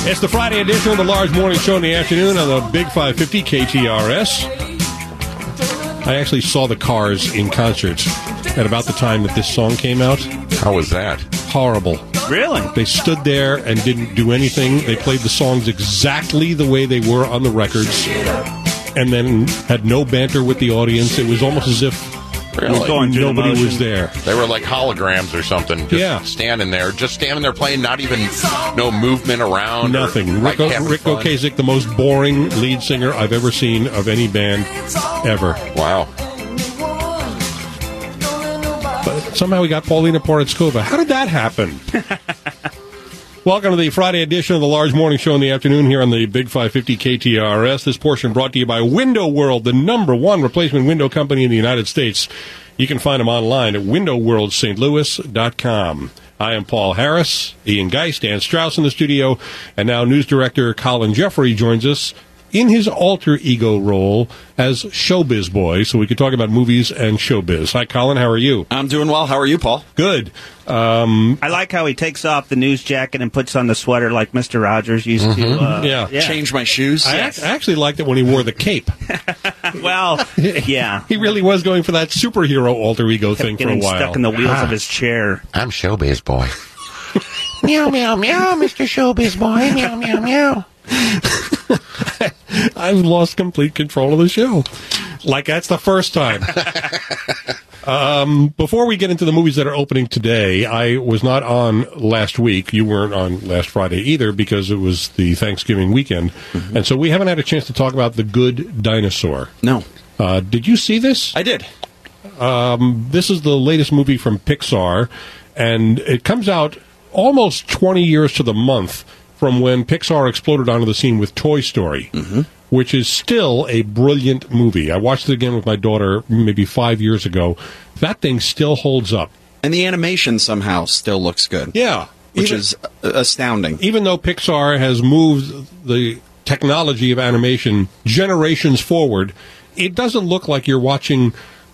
It's the Friday edition of the Large Morning Show in the afternoon on the Big 550 KTRS. I actually saw the Cars in concert at about the time that this song came out. How was that? Horrible. Really? They stood there and didn't do anything. They played the songs exactly the way they were on the records and then had no banter with the audience. It was almost as if nobody was there. They were like holograms or something. Just standing there playing, not even no movement around. Nothing. Rick Ocasek, the most boring lead singer I've ever seen of any band ever. Wow. But somehow we got Paulina Porizkova. How did that happen? Welcome to the Friday edition of the Large Morning Show in the afternoon here on the Big 550 KTRS. This portion brought to you by Window World, the #1 replacement window company in the United States. You can find them online at windowworldstlouis.com. I am Paul Harris, Ian Geist, Dan Strauss in the studio, and now news director Colin Jeffrey joins us in his alter ego role as Showbiz Boy, so we could talk about movies and showbiz. Hi, Colin. How are you? I'm doing well. How are you, Paul? Good. I like how he takes off the news jacket and puts on the sweater like Mr. Rogers used to. Change my shoes. I actually liked it when he wore the cape. Well, yeah. He really was going for that superhero alter ego thing for a while. Stuck in the wheels of his chair. I'm Showbiz Boy. Meow, meow, meow, Mr. Showbiz Boy. Meow, meow, meow. I've lost complete control of the show. Like that's the first time. Before we get into the movies that are opening today, I was not on last week. You weren't on last Friday either because it was the Thanksgiving weekend. Mm-hmm. And so we haven't had a chance to talk about The Good Dinosaur. No. Did you see this? I did. This is the latest movie from Pixar, and it comes out almost 20 years to the month from when Pixar exploded onto the scene with Toy Story, which is still a brilliant movie. I watched it again with my daughter maybe 5 years ago. That thing still holds up. And the animation somehow still looks good. Yeah. Which is astounding. Even though Pixar has moved the technology of animation generations forward, it doesn't look like you're watching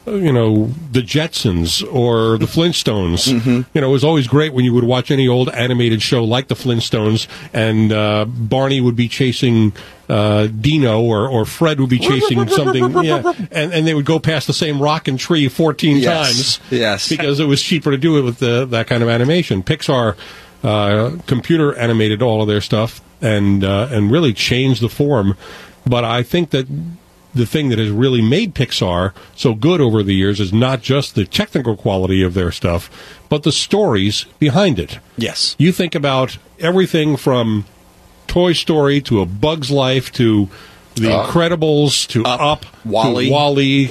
the Jetsons or the Flintstones. It was always great when you would watch any old animated show like the Flintstones, and Barney would be chasing Dino, or Fred would be chasing something, and they would go past the same rock and tree 14 times. Yes. Because it was cheaper to do it with that kind of animation. Pixar computer animated all of their stuff and really changed the form. But I think that the thing that has really made Pixar so good over the years is not just the technical quality of their stuff, but the stories behind it. Yes. You think about everything from Toy Story to A Bug's Life to The Incredibles to Up WALL-E. to WALL-E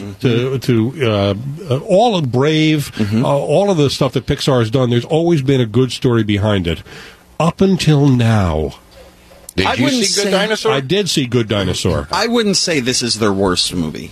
to all of Brave, all of the stuff that Pixar has done. There's always been a good story behind it up until now. Did you see Good Dinosaur? I did see Good Dinosaur. I wouldn't say this is their worst movie.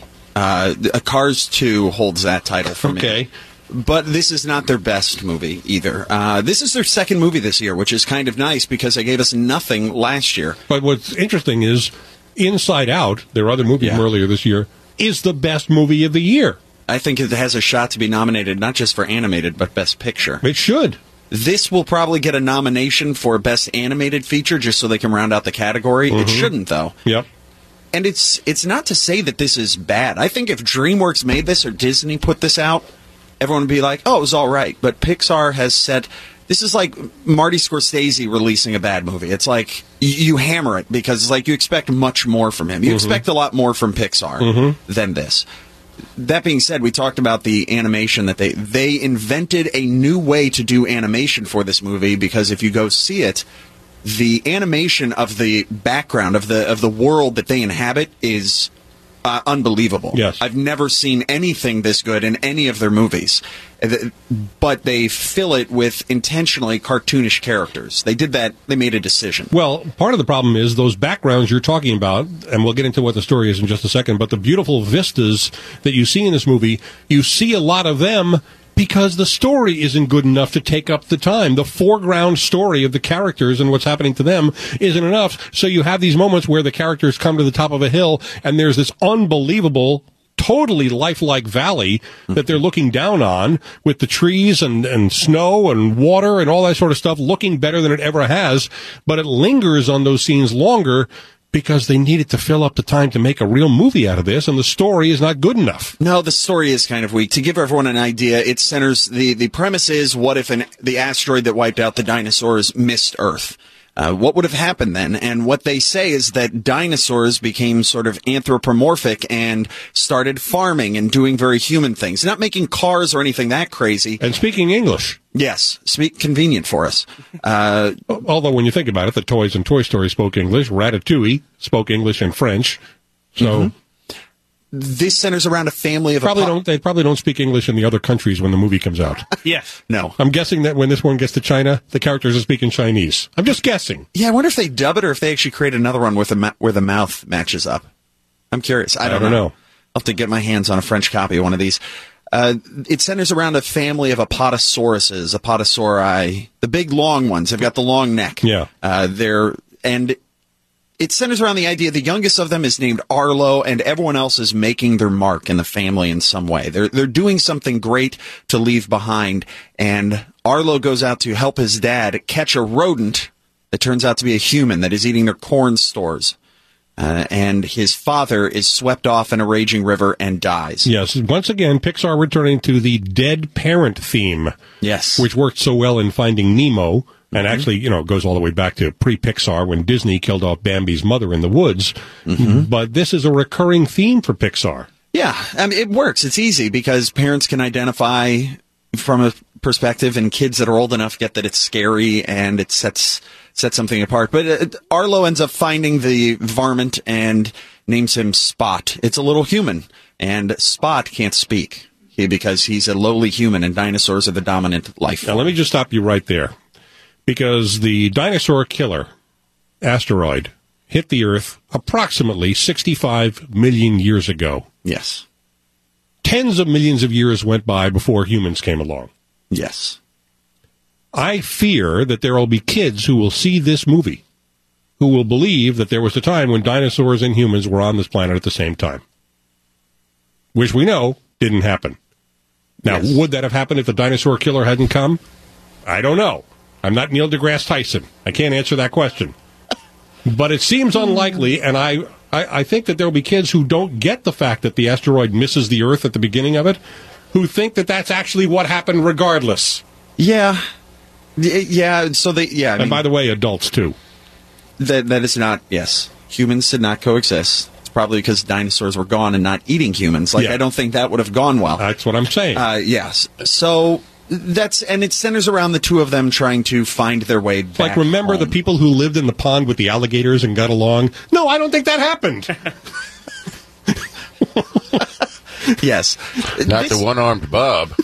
Cars 2 holds that title for me. Okay. But this is not their best movie either. This is their second movie this year, which is kind of nice because they gave us nothing last year. But what's interesting is Inside Out, their other movie from earlier this year, is the best movie of the year. I think it has a shot to be nominated not just for animated, but Best Picture. It should. This will probably get a nomination for Best Animated Feature just so they can round out the category. It shouldn't, though. Yep. And it's not to say that this is bad. I think if DreamWorks made this or Disney put this out, everyone would be like, oh, it was all right. But Pixar has said, this is like Marty Scorsese releasing a bad movie. It's like you hammer it because it's like you expect much more from him. You expect a lot more from Pixar than this. That being said, we talked about the animation that they invented a new way to do animation for this movie because if you go see it, the animation of the background of the world that they inhabit is unbelievable. Yes. I've never seen anything this good in any of their movies. But they fill it with intentionally cartoonish characters. They did that. They made a decision. Well, part of the problem is those backgrounds you're talking about, and we'll get into what the story is in just a second, but the beautiful vistas that you see in this movie, you see a lot of them because the story isn't good enough to take up the time. The foreground story of the characters and what's happening to them isn't enough. So you have these moments where the characters come to the top of a hill and there's this unbelievable totally lifelike valley that they're looking down on with the trees and snow and water and all that sort of stuff looking better than it ever has. But it lingers on those scenes longer because they needed to fill up the time to make a real movie out of this, and the story is not good enough. No, the story is kind of weak. To give everyone an idea, it centers, the premise is, what if the asteroid that wiped out the dinosaurs missed Earth? What would have happened then? And what they say is that dinosaurs became sort of anthropomorphic and started farming and doing very human things. Not making cars or anything that crazy. And speaking English. Yes, convenient for us. Although when you think about it, the toys in Toy Story spoke English. Ratatouille spoke English and French. So this centers around a family of they probably don't speak English in the other countries when the movie comes out. Yes. No. I'm guessing that when this one gets to China, the characters are speaking Chinese. I'm just guessing. Yeah, I wonder if they dub it or if they actually create another one with where the mouth matches up. I'm curious. I don't know. I'll have to get my hands on a French copy of one of these. It centers around a family of apatosauruses, apatosauri, the big long ones. They've got the long neck. Yeah. It centers around the idea the youngest of them is named Arlo, and everyone else is making their mark in the family in some way. They're doing something great to leave behind, and Arlo goes out to help his dad catch a rodent that turns out to be a human that is eating their corn stores. And his father is swept off in a raging river and dies. Yes, once again, Pixar returning to the dead parent theme. Yes. Which worked so well in Finding Nemo. And actually, goes all the way back to pre-Pixar when Disney killed off Bambi's mother in the woods. But this is a recurring theme for Pixar. Yeah, I mean, it works. It's easy because parents can identify from a perspective, and kids that are old enough get that it's scary and it sets something apart. But Arlo ends up finding the varmint and names him Spot. It's a little human, and Spot can't speak because he's a lowly human, and dinosaurs are the dominant life form. Now, let me just stop you right there. Because the dinosaur killer asteroid hit the Earth approximately 65 million years ago. Yes. Tens of millions of years went by before humans came along. Yes. I fear that there will be kids who will see this movie who will believe that there was a time when dinosaurs and humans were on this planet at the same time. Which we know didn't happen. Now, would that have happened if the dinosaur killer hadn't come? I don't know. I'm not Neil deGrasse Tyson. I can't answer that question. But it seems unlikely, and I think that there will be kids who don't get the fact that the asteroid misses the Earth at the beginning of it, who think that that's actually what happened regardless. Yeah. Yeah, and by the way, adults, too. That is not, yes. Humans did not coexist. It's probably because dinosaurs were gone and not eating humans. I don't think that would have gone well. That's what I'm saying. Yes. So... and it centers around the two of them trying to find their way back remember home. The people who lived in the pond with the alligators and got along? No, I don't think that happened. Yes. Not the one-armed Bub.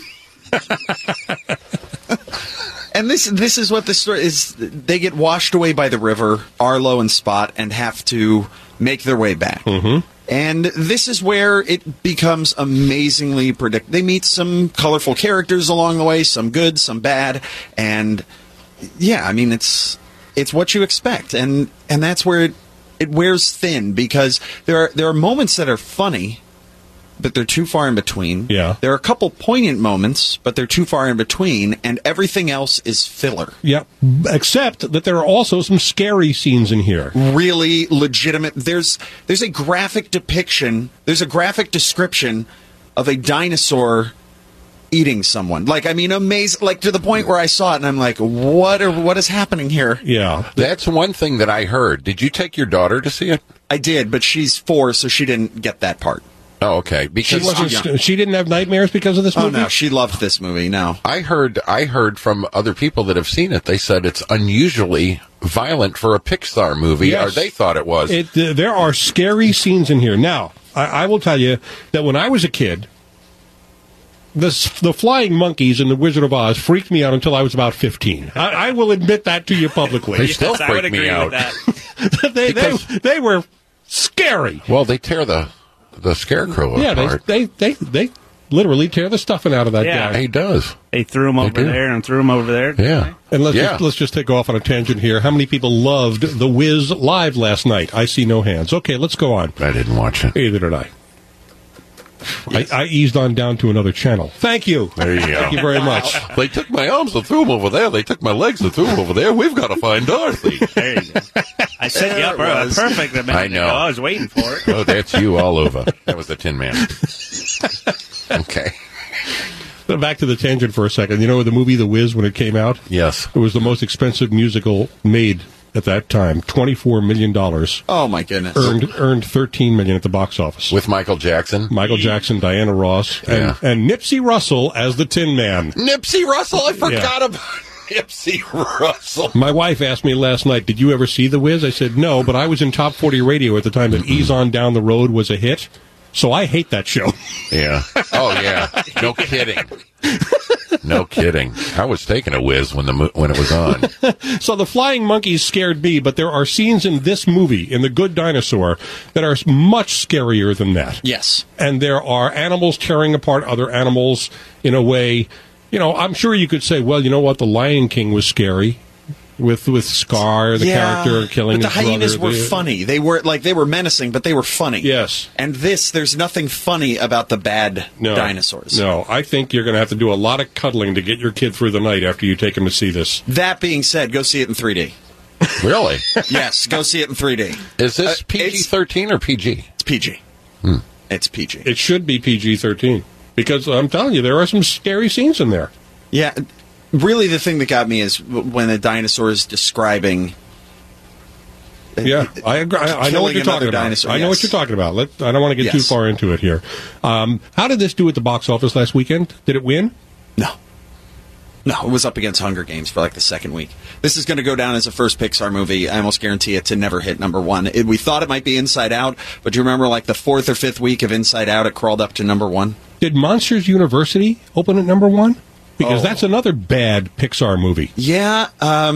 And this is what the story is. They get washed away by the river, Arlo and Spot, and have to make their way back. And this is where it becomes amazingly predictable. They meet some colorful characters along the way, some good, some bad, and yeah, I mean it's what you expect, and that's where it wears thin because there are moments that are funny, but they're too far in between. Yeah. There are a couple poignant moments, but they're too far in between, and everything else is filler. Yeah, except that there are also some scary scenes in here. Really legitimate. There's a graphic depiction, there's a graphic description of a dinosaur eating someone. Amazing, to the point where I saw it and I'm like, what is happening here? Yeah. That's one thing that I heard. Did you take your daughter to see it? I did, but she's 4, so she didn't get that part. Oh, okay. Because she didn't have nightmares because of this movie? Oh, no, she loved this movie, no. I heard from other people that have seen it, they said it's unusually violent for a Pixar movie, yes. Or they thought it was. There are scary scenes in here. Now, I will tell you that when I was a kid, the flying monkeys in The Wizard of Oz freaked me out until I was about 15. I will admit that to you publicly. They still freak me out. They were scary. Well, they tear the scarecrow apart. They literally tear the stuffing out of that guy. He does. They threw him over there and threw him over there. Yeah. And let's just take off on a tangent here. How many people loved The Wiz live last night? I see no hands. Okay, let's go on. I didn't watch it. Either did I. I eased on down to another channel. Thank you. There you go. Thank you very much. They took my arms and threw them over there. They took my legs and threw them over there. We've got to find Dorothy. There you go. I set you up perfect a minute I know. ago. I was waiting for it. Oh, that's you all over. That was the Tin Man. Okay. Back to the tangent for a second. You know the movie The Wiz, when it came out? Yes. It was the most expensive musical made at that time. $24 million. Oh, my goodness. Earned $13 million at the box office. With Michael Jackson. Michael Jackson, Diana Ross, and Nipsey Russell as the Tin Man. Nipsey Russell. I forgot about Nipsey Russell. My wife asked me last night, did you ever see The Wiz? I said, no, but I was in Top 40 Radio at the time that Ease On Down the Road was a hit. So I hate that show. Yeah. Oh, yeah. No kidding. No kidding. I was taking a whiz when it was on. So the flying monkeys scared me, but there are scenes in this movie, in The Good Dinosaur, that are much scarier than that. Yes. And there are animals tearing apart other animals in a way. You know, I'm sure you could say, well, you know what, The Lion King was scary. With Scar, the character killing but the his hyenas brother. were funny. They were menacing, but they were funny. Yes. And there's nothing funny about the bad dinosaurs. No, I think you're going to have to do a lot of cuddling to get your kid through the night after you take him to see this. That being said, go see it in 3D. Really? Yes, go see it in 3D. Is this PG-13 or PG? It's PG. It's PG. It should be PG-13. Because I'm telling you, there are some scary scenes in there. Yeah. Really, the thing that got me is when the dinosaur is describing. Yeah, I agree. I know what you're talking about. Dinosaur, I know what you're talking about. I don't want to get too far into it here. How did this do at the box office last weekend? Did it win? No, it was up against Hunger Games for like the second week. This is going to go down as a first Pixar movie. I almost guarantee it to never hit number one. We thought it might be Inside Out, but do you remember like the fourth or fifth week of Inside Out, it crawled up to number one? Did Monsters University open at number one? Because that's another bad Pixar movie. Yeah,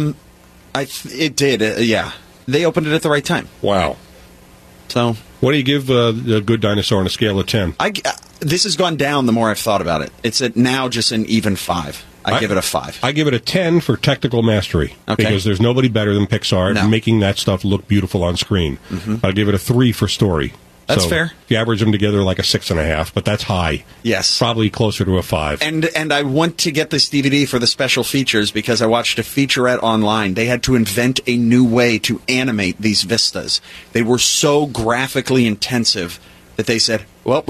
it did. Yeah, they opened it at the right time. Wow. So, what do you give The Good Dinosaur on a scale of 10? This has gone down the more I've thought about it. It's at now just an even 5. I give it a 5. I give it a 10 for technical mastery. Okay. Because there's nobody better than Pixar at making that stuff look beautiful on screen. Mm-hmm. I'll give it a 3 for story. That's fair. If you average them together, like a 6.5, but that's high. Yes. Probably closer to a 5. And I want to get this DVD for the special features because I watched a featurette online. They had to invent a new way to animate these vistas. They were so graphically intensive that they said, well,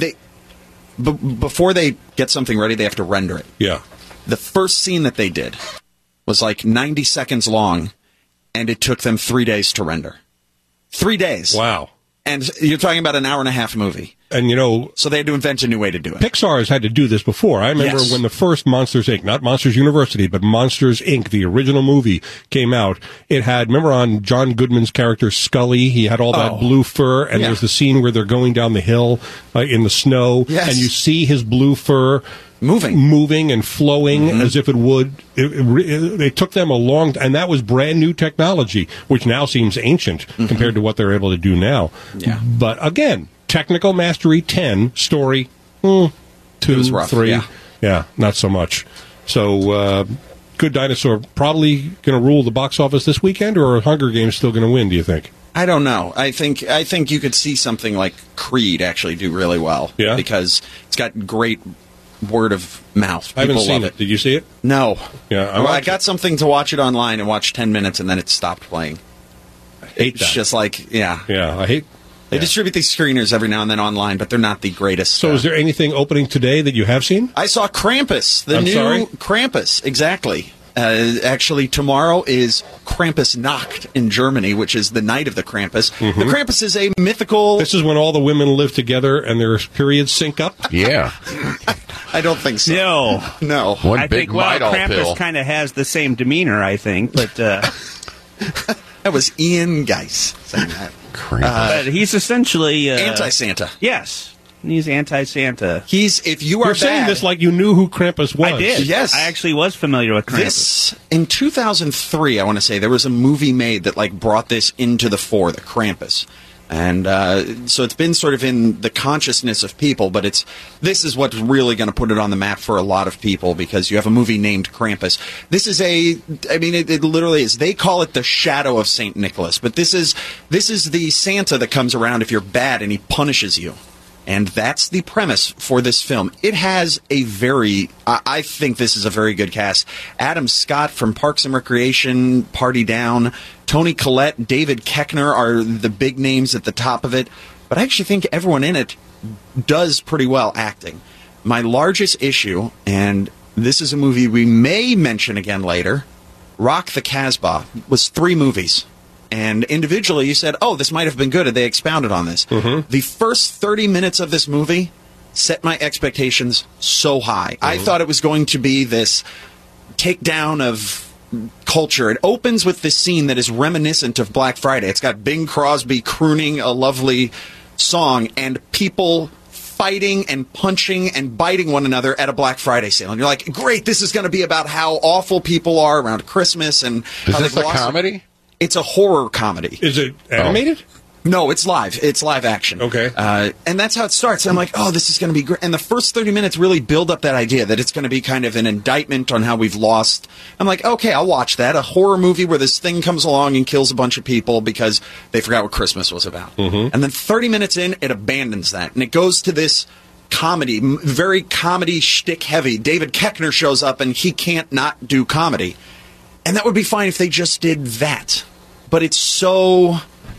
before they get something ready, they have to render it. Yeah. The first scene that they did was like 90 seconds long, and it took them 3 days to render. 3 days. Wow. And you're talking about an hour-and-a-half movie. And, you know... So they had to invent a new way to do it. Pixar has had to do this before. I remember when the first Monsters, Inc., not Monsters University, but Monsters, Inc., the original movie, came out. It had, remember on John Goodman's character, Scully, he had all that blue fur, and there's the scene where they're going down the hill in the snow, and you see his blue fur... moving and flowing as if it would. It took them a long time, and that was brand new technology, which now seems ancient compared to what they're able to do now. Yeah. But again, technical mastery 10, story 2, 3. Yeah, not so much. So, Good Dinosaur probably going to rule the box office this weekend, or are Hunger Games still going to win? Do you think? I don't know. I think you could see something like Creed actually do really well. Yeah, because it's got great word of mouth. People I haven't seen love it. Did you see it? No. Yeah, I got something to watch it online and watch 10 minutes, and then it stopped playing. I hate it's just like, yeah. Yeah, I hate... They distribute these screeners every now and then online, but they're not the greatest. So is there anything opening today that you have seen? I saw Krampus. The new Krampus, exactly. Actually, tomorrow is Krampusnacht in Germany, which is the night of the Krampus. The Krampus is a mythical... This is when all the women live together and their periods sync up? Yeah. I don't think so. No. One I big think, Midol pill. Krampus kind of has the same demeanor, I think, but... That was Ian Geis saying that. But he's essentially... anti-Santa. Yes. He's anti-Santa. If you are You're saying bad, this like you knew who Krampus was. I did. Yes. I actually was familiar with Krampus. In 2003, I want to say, there was a movie made that brought this into the fore, the Krampus. And so it's been sort of in the consciousness of people, but this is what's really going to put it on the map for a lot of people, because you have a movie named Krampus. This is it literally is. They call it the shadow of St. Nicholas, but this is the Santa that comes around if you're bad and he punishes you. And that's the premise for this film. It has a I think this is a very good cast. Adam Scott from Parks and Recreation, Party Down, Toni Collette, David Koechner are the big names at the top of it. But I actually think everyone in it does pretty well acting. My largest issue, and this is a movie we may mention again later, Rock the Casbah, was 3 movies. And individually, you said, oh, this might have been good, and they expounded on this. Mm-hmm. The first 30 minutes of this movie set my expectations so high. Mm-hmm. I thought it was going to be this takedown of culture. It opens with this scene that is reminiscent of Black Friday. It's got Bing Crosby crooning a lovely song, and people fighting and punching and biting one another at a Black Friday sale. And you're like, great, this is going to be about how awful people are around Christmas. And is this a comedy? It's a horror comedy. Is it animated? No, it's live. It's live action. Okay. And that's how it starts. I'm like, oh, this is going to be great. And the first 30 minutes really build up that idea that it's going to be kind of an indictment on how we've lost. I'm like, okay, I'll watch that. A horror movie where this thing comes along and kills a bunch of people because they forgot what Christmas was about. Mm-hmm. And then 30 minutes in, it abandons that. And it goes to this comedy, very comedy shtick heavy. David Koechner shows up and he can't not do comedy. And that would be fine if they just did that. But it's so...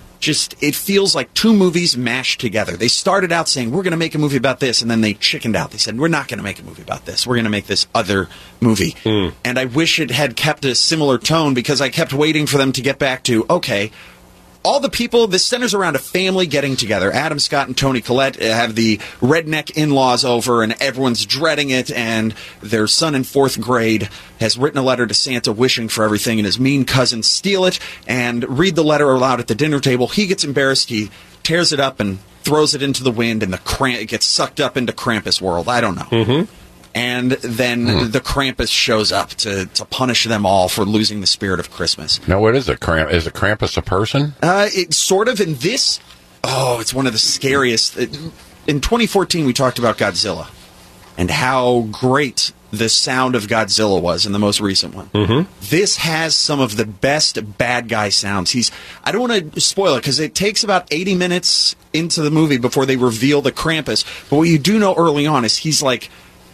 it feels like 2 movies mashed together. They started out saying, we're going to make a movie about this, and then they chickened out. They said, we're not going to make a movie about this. We're going to make this other movie. Mm. And I wish it had kept a similar tone, because I kept waiting for them to get back to, okay, all the people, this centers around a family getting together. Adam Scott and Toni Collette have the redneck in-laws over, and everyone's dreading it, and their son in 4th grade has written a letter to Santa wishing for everything, and his mean cousins steal it and read the letter aloud at the dinner table. He gets embarrassed. He tears it up and throws it into the wind, and it gets sucked up into Krampus world. I don't know. Mm-hmm. And then the Krampus shows up to punish them all for losing the spirit of Christmas. Now, what is it? Is a Krampus a person? It's sort of in this. Oh, it's one of the scariest. In 2014, we talked about Godzilla and how great the sound of Godzilla was in the most recent one. Mm-hmm. This has some of the best bad guy sounds. I don't want to spoil it because it takes about 80 minutes into the movie before they reveal the Krampus. But what you do know early on is he's like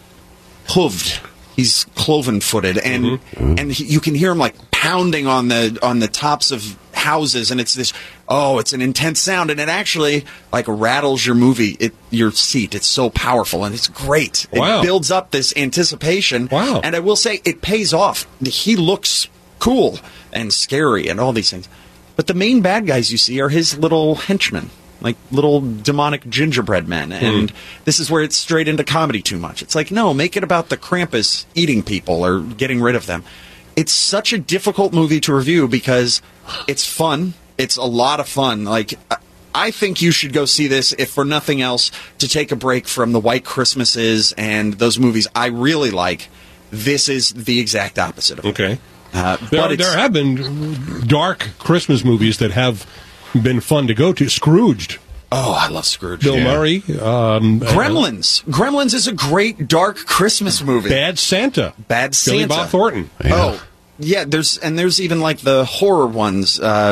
hooved. He's cloven-footed, and you can hear him like pounding on the tops of houses, and it's this. Oh, it's an intense sound, and it actually like rattles your seat. It's so powerful, and it's great. Wow. It builds up this anticipation. Wow! And I will say it pays off. He looks cool and scary, and all these things. But the main bad guys you see are his little henchmen. Like little demonic gingerbread men. And this is where it's straight into comedy too much. It's like, no, make it about the Krampus eating people or getting rid of them. It's such a difficult movie to review because it's fun. It's a lot of fun. Like, I think you should go see this, if for nothing else, to take a break from the White Christmases and those movies I really like. This is the exact opposite of it. Okay. There have been dark Christmas movies that have been fun to go to. Scrooged. Oh, I love Scrooge. Bill Murray. Gremlins. Gremlins is a great dark Christmas movie. Bad Santa. Bad Santa. Billy Bob Thornton. Yeah. Oh, yeah. There's even like the horror ones.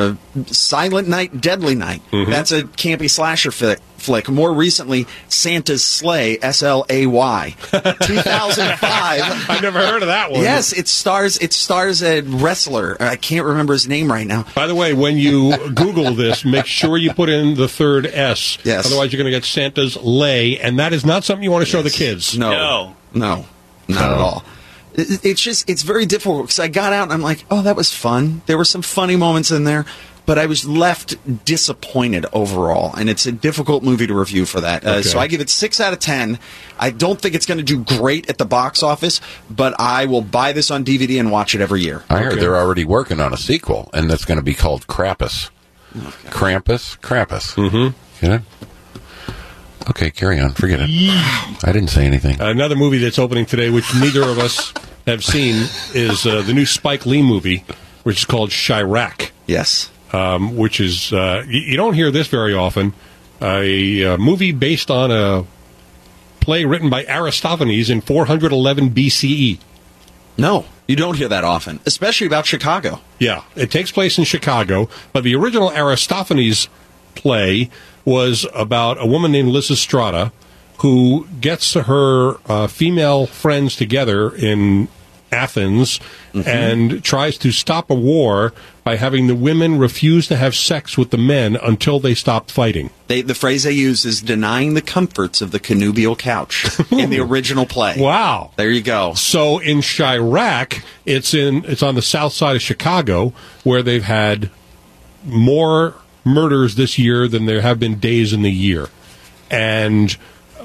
Silent Night, Deadly Night. Mm-hmm. That's a campy slasher flick. More recently, Santa's Slay, S-L-A-Y, 2005. I've never heard of that one. Yes, it stars a wrestler. I can't remember his name right now. By the way, when you Google this, make sure you put in the third S. Yes. Otherwise, you're going to get Santa's Lay, and that is not something you want to show the kids. No, not at all. It's very difficult because I got out and I'm like, oh, that was fun. There were some funny moments in there. But I was left disappointed overall, and it's a difficult movie to review for that. Okay. So I give it 6 out of 10. I don't think it's going to do great at the box office, but I will buy this on DVD and watch it every year. I heard they're already working on a sequel, and that's going to be called Krampus. Okay. Krampus. Mm-hmm. You know? Okay, carry on. Forget it. I didn't say anything. Another movie that's opening today, which neither of us have seen, is the new Spike Lee movie, which is called Chirac. Yes. Which is, you don't hear this very often, a movie based on a play written by Aristophanes in 411 BCE. No, you don't hear that often, especially about Chicago. Yeah, it takes place in Chicago, but the original Aristophanes play was about a woman named Liz Estrada who gets her female friends together in Athens and tries to stop a war by having the women refuse to have sex with the men until they stop fighting. The phrase they use is denying the comforts of the connubial couch in the original play. Wow. There you go. So in Chirac, it's on the south side of Chicago, where they've had more murders this year than there have been days in the year. And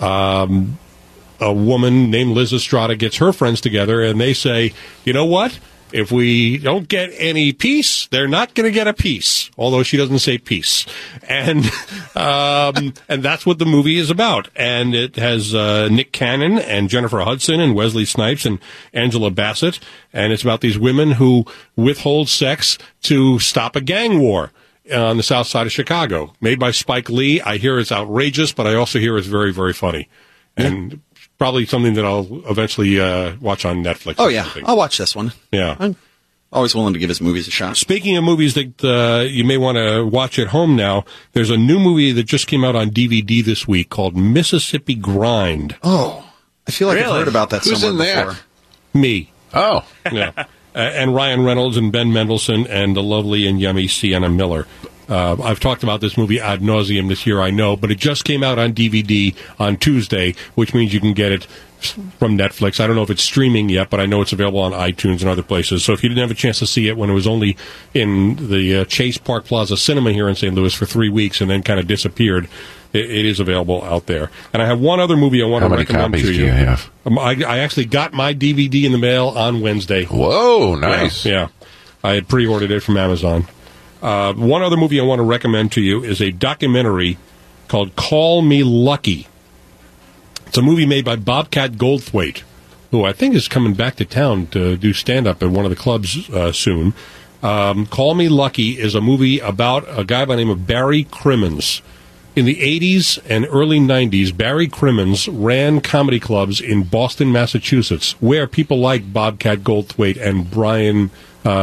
a woman named Liz Estrada gets her friends together, and they say, you know what? If we don't get any peace, they're not going to get a peace, although she doesn't say peace. And and that's what the movie is about. And it has Nick Cannon and Jennifer Hudson and Wesley Snipes and Angela Bassett. And it's about these women who withhold sex to stop a gang war on the south side of Chicago. Made by Spike Lee. I hear it's outrageous, but I also hear it's very, very funny. And probably something that I'll eventually watch on Netflix. Oh, yeah. I'll watch this one. Yeah. I'm always willing to give his movies a shot. Speaking of movies that you may want to watch at home now, there's a new movie that just came out on DVD this week called Mississippi Grind. Oh, I feel like I've heard about that Who's somewhere in that? before. Me. Oh. Yeah. And Ryan Reynolds and Ben Mendelsohn and the lovely and yummy Sienna Miller. I've talked about this movie ad nauseum this year, I know, but it just came out on DVD on Tuesday, which means you can get it from Netflix. I don't know if it's streaming yet, but I know it's available on iTunes and other places. So if you didn't have a chance to see it when it was only in the Chase Park Plaza Cinema here in St. Louis for 3 weeks and then kind of disappeared, it is available out there. And I have one other movie I want to recommend to you. How many copies do you have? I actually got my DVD in the mail on Wednesday. Whoa, nice. Yeah. I had pre-ordered it from Amazon. One other movie I want to recommend to you is a documentary called Call Me Lucky. It's a movie made by Bobcat Goldthwait, who I think is coming back to town to do stand-up at one of the clubs soon. Call Me Lucky is a movie about a guy by the name of Barry Crimmins. In the 80s and early 90s, Barry Crimmins ran comedy clubs in Boston, Massachusetts, where people like Bobcat Goldthwait and Brian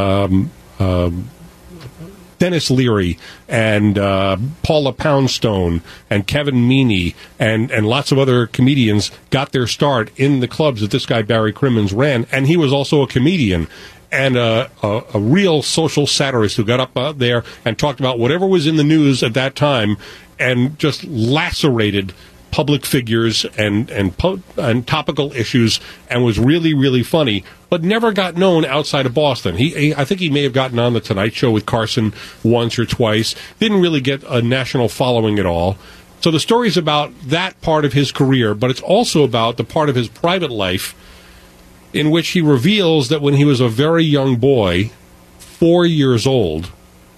Dennis Leary and Paula Poundstone and Kevin Meaney and lots of other comedians got their start in the clubs that this guy Barry Crimmins ran. And he was also a comedian and a real social satirist who got up there and talked about whatever was in the news at that time and just lacerated public figures and topical issues and was really, really funny, but never got known outside of Boston. I think he may have gotten on The Tonight Show with Carson once or twice. Didn't really get a national following at all. So the story's about that part of his career, but it's also about the part of his private life in which he reveals that when he was a very young boy, 4 years old,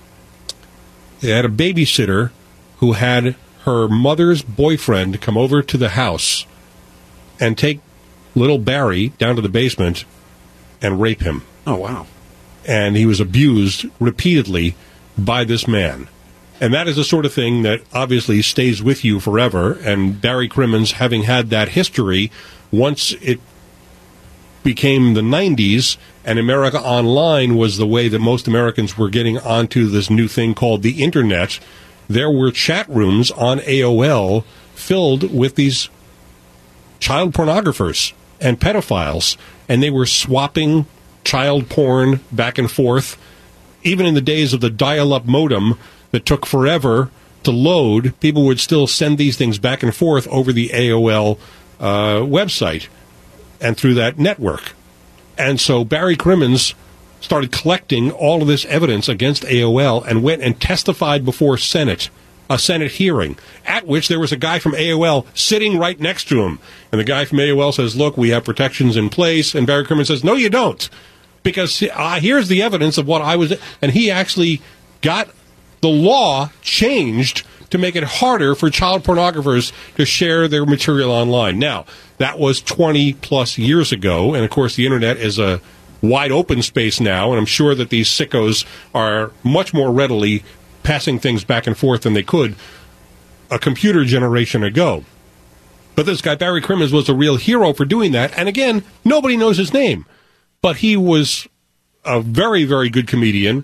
he had a babysitter who had her mother's boyfriend come over to the house and take little Barry down to the basement and rape him. Oh, wow. And he was abused repeatedly by this man. And that is the sort of thing that obviously stays with you forever. And Barry Crimmins, having had that history, once it became the 90s and America Online was the way that most Americans were getting onto this new thing called the Internet, there were chat rooms on AOL filled with these child pornographers and pedophiles, and they were swapping child porn back and forth. Even in the days of the dial-up modem that took forever to load, people would still send these things back and forth over the AOL website and through that network. And so Barry Crimmins started collecting all of this evidence against AOL and went and testified before a Senate hearing, at which there was a guy from AOL sitting right next to him. And the guy from AOL says, look, we have protections in place. And Barry Crimmins says, no, you don't. Because here's the evidence of what I was... And he actually got the law changed to make it harder for child pornographers to share their material online. Now, that was 20-plus years ago. And, of course, the Internet is a wide open space now, and I'm sure that these sickos are much more readily passing things back and forth than they could a computer generation ago. But this guy, Barry Crimmins, was a real hero for doing that, and again, nobody knows his name. But he was a very, very good comedian,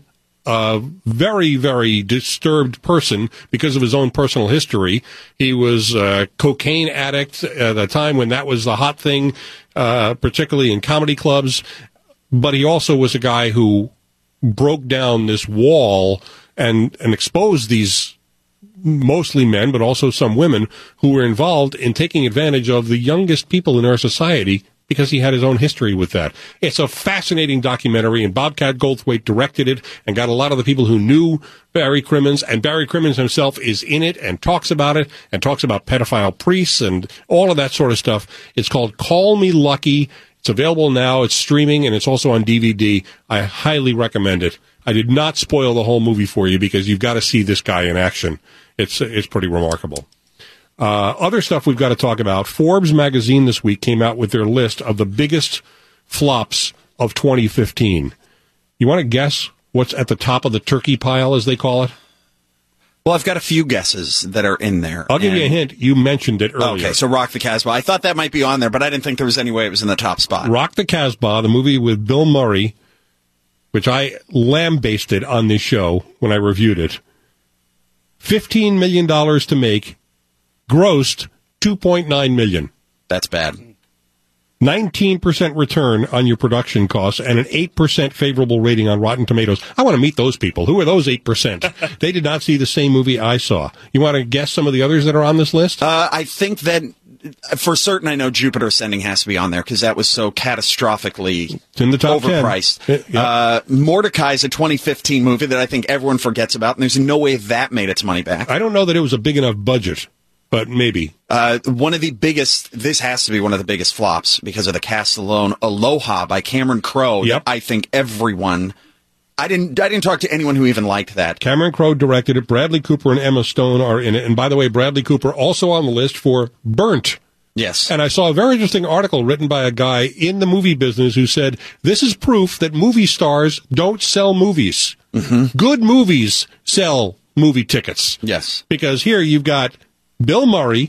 a very, very disturbed person because of his own personal history. He was a cocaine addict at a time when that was the hot thing, particularly in comedy clubs. But he also was a guy who broke down this wall and exposed these mostly men, but also some women who were involved in taking advantage of the youngest people in our society because he had his own history with that. It's a fascinating documentary, and Bobcat Goldthwait directed it and got a lot of the people who knew Barry Crimmins, and Barry Crimmins himself is in it and talks about it and talks about pedophile priests and all of that sort of stuff. It's called Call Me Lucky. It's available now. It's streaming, and it's also on DVD. I highly recommend it. I did not spoil the whole movie for you because you've got to see this guy in action. It's pretty remarkable. Other stuff we've got to talk about. Forbes magazine this week came out with their list of the biggest flops of 2015. You want to guess what's at the top of the turkey pile, as they call it? Well, I've got a few guesses that are in there. I'll give you a hint. You mentioned it earlier. Okay, so Rock the Casbah. I thought that might be on there, but I didn't think there was any way it was in the top spot. Rock the Casbah, the movie with Bill Murray, which I lambasted on this show when I reviewed it. $15 million to make, grossed $2.9 million. That's bad. 19% return on your production costs and an 8% favorable rating on Rotten Tomatoes. I want to meet those people. Who are those 8%? They did not see the same movie I saw. You want to guess some of the others that are on this list? I think that for certain I know Jupiter Ascending has to be on there because that was so catastrophically It's in the top overpriced. 10. Yep. Mordecai's a 2015 movie that I think everyone forgets about, and there's no way that made its money back. I don't know that it was a big enough budget, but maybe. One of the biggest, this has to be one of the biggest flops because of the cast alone, Aloha by Cameron Crowe. Yep. I think everyone, I didn't talk to anyone who even liked that. Cameron Crowe directed it. Bradley Cooper and Emma Stone are in it. And by the way, Bradley Cooper also on the list for Burnt. Yes. And I saw a very interesting article written by a guy in the movie business who said, this is proof that movie stars don't sell movies. Mm-hmm. Good movies sell movie tickets. Yes. Because here you've got Bill Murray,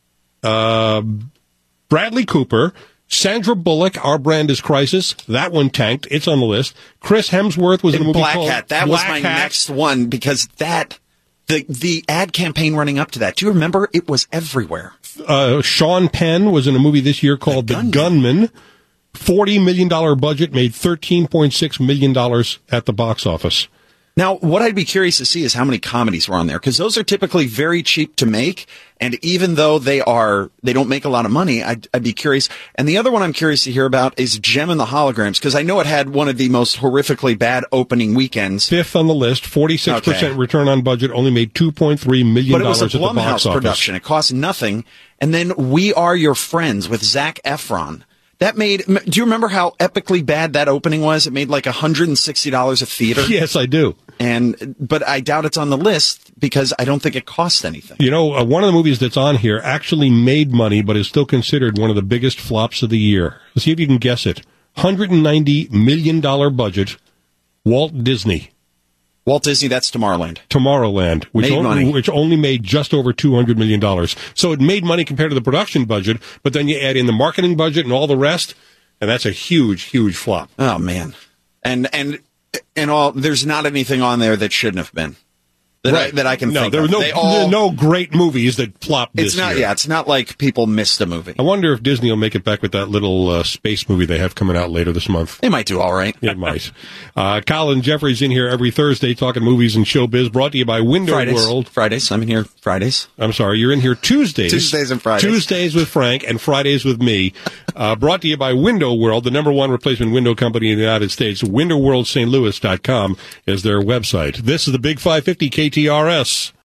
Bradley Cooper, Sandra Bullock, Our Brand is Crisis. That one tanked. It's on the list. Chris Hemsworth was in a movie Black called Hat. That Black was my Hat. next one because the ad campaign running up to that. Do you remember? It was everywhere. Sean Penn was in a movie this year called The Gunman. $40 million budget, made $13.6 million at the box office. Now, what I'd be curious to see is how many comedies were on there, because those are typically very cheap to make, and even though they don't make a lot of money, I'd be curious. And the other one I'm curious to hear about is Gem and the Holograms, because I know it had one of the most horrifically bad opening weekends. Fifth on the list, 46% return on budget, only made $2.3 million But it was a at the box Blumhouse office. production. It cost nothing. And then We Are Your Friends with Zac Efron. That made, do you remember how epically bad that opening was? It made like $160 a theater. Yes, I do. But I doubt it's on the list because I don't think it cost anything. You know, one of the movies that's on here actually made money, but is still considered one of the biggest flops of the year. Let's see if you can guess it. $190 million budget, Walt Disney. Walt Disney, that's Tomorrowland. Tomorrowland, which only made just over $200 million. So it made money compared to the production budget, but then you add in the marketing budget and all the rest, and that's a huge, huge flop. Oh, man. And there's not anything on there that shouldn't have been. That I can think there of. were there are no great movies that flopped this year. Yeah, it's not like people missed a movie. I wonder if Disney will make it back with that little space movie they have coming out later this month. They might do all right. It might. Colin Jeffrey's in here every Thursday talking movies and showbiz, brought to you by Window World. Fridays. I'm in here Fridays. I'm sorry, you're in here Tuesdays. Tuesdays and Fridays. Tuesdays with Frank and Fridays with me. Brought to you by Window World, the number one replacement window company in the United States. WindowWorldSt.Louis.com is their website. This is the Big 550 KTRS.